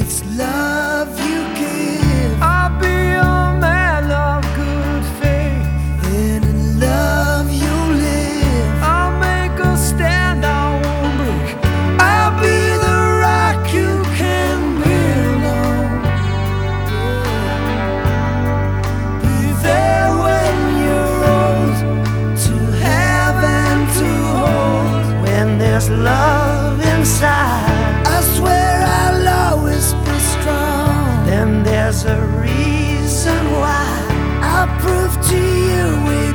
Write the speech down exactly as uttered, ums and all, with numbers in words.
it's love you give. I'll be a man of good faith. Then in love you live. I'll make a stand, I won't break. I'll be the rock you can build on. Be there when you're old, to have and to hold. When there's love inside, I swear I'll always be strong. then there's a reason why. I'll prove to you